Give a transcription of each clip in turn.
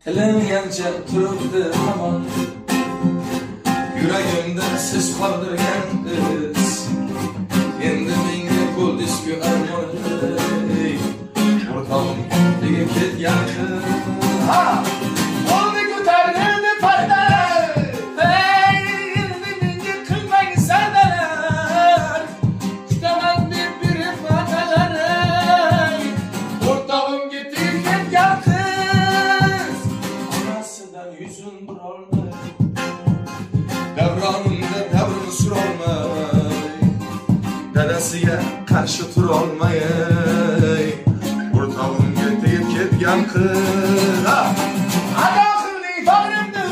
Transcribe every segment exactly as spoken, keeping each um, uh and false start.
Ilingancha turibdi hamon yuragimda siz qoldirgan iz. Endi menga bo'ldizku armonim o'rtog'im tegib ketgan ha oldi ko'tarildi parda. Hey endi menga qilmang sardalar kutaman deb berib va'dalar. O'rtog'imga tegib ketgan qiz onasidan yuzin burolmay davronimda davrini surolmay dadasiga qarshi turolmay o'rtog'imga tegib ketgan qiz adoqimning bag'rimda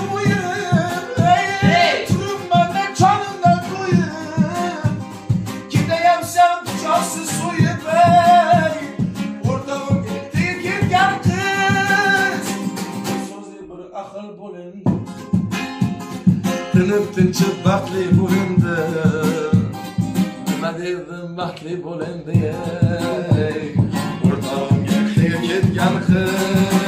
o'yib turibman jonimdan to'yib ketayapsan pichoqsiz so'yib o'rtog'imga tegib ketgan qiz so'zli bir aql bo'lindi tinib tinchib baxtli bo'lindi. Nima derdim baxtli bo'lindi o'rtog'imga tegib ketgan qiz